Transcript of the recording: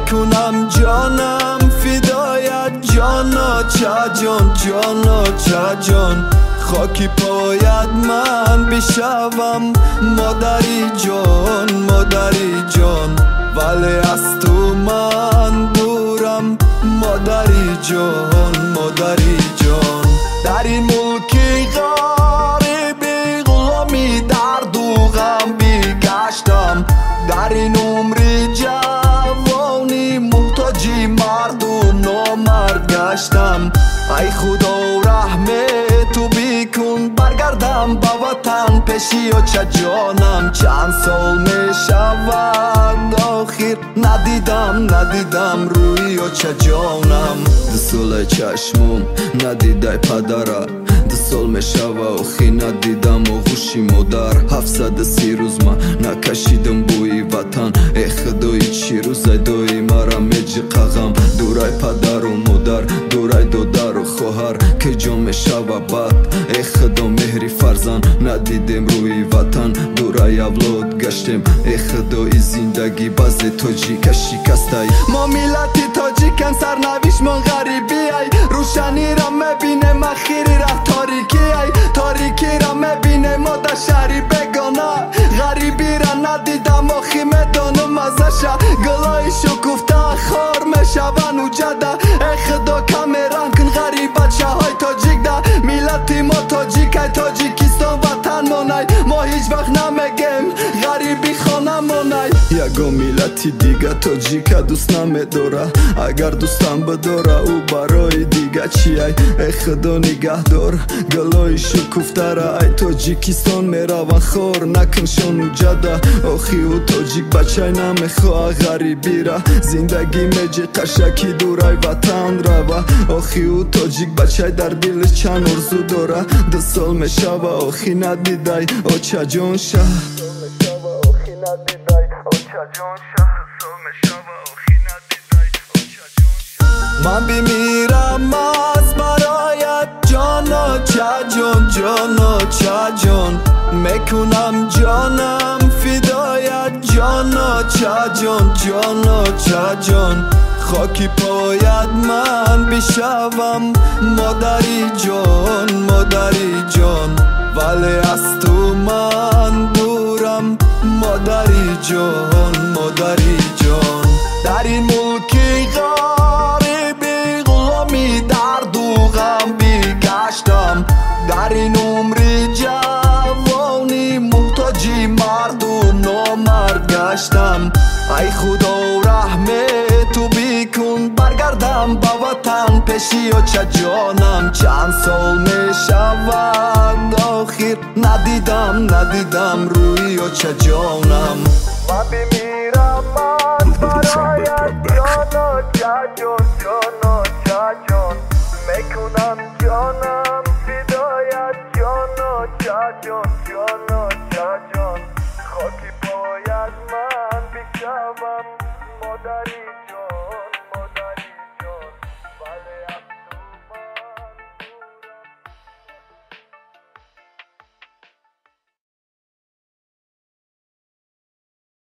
میکنم جانم فدایت جانا چه جان جانا چه جان خاکی پایت من بشوم مادری جان ولی از تو من دورم مادری جان در این ملکی غریبی غلامی درد و غم بگشتم در این عمری جوانی محتاجی مرد و نامرد گشتم ای خدا رحم تو بکن برگردم با وطن پیشی و چه جانم چند سال می شود آخر ندیدم روی و چه جانم دو سال چشمم ندیده پدره دو سال می شود آخی ندیدم آغوشی مادر 730 روز من نکشیدم بوی وطن ای خدای چی روز دایی مرا میجی قغم دورای پدر و مادر دورای دادر و خواهر که جا می شود بد ای خدا مهری فرزن ندیدم روی وطن دورای اولاد گشتم ای خدای زندگی باز تاجیک شکسته ما ملت تاجیکن سرنوشت ما غریبی ای روشنی را میبینم اخیری رفت تاریکی را میبینم ما در شهری بگانا غریبی را ندیدم آخی میدانم ازش گلای شکفته خار میشون و جده ای خدا کامران کن غریبت شهای تاجیک ده ملتی ما تاجیک ای تاجیکستان وطن مانای ما هیچ وقت نمیگیم غریبی خانه مانای یگو ملتی دیگه تاجیک دوست نمیداره اگر دوستم بداره او برای دیگه چی ای خدا نگه دار گلای شکفته را ای تاجیکستان میروان خور نکنشان و جده آخی او تاجیک بچه نمیخواه غریبی را زندگی میجی قشکی دورای وطن را آخی او تاجیک بچه در دل چند ارزو داره 2 سال میشوه آخی ندیدای او چه جان شه من بمیرم از برایت جانا چه جان میکنم جانم فدایت جانا چه جان خاکی پایت من بشوم مادری جان ولی از تو من دورم مادری جان در این ملکی غریبی غلامی درد و غم بگشتم در این عمری جوانی محتاجی مرد و نامرد گشتم ای خدا رحم تو بکن برگردم با وطن پیشی و چه جانم چند سال می شود آخر ندیدم روی و چه جانم من بمیرم از برایت جانا چه جان میکنم جانم فدایت جانا چه جان خاکی پایت من بشوم مادری جان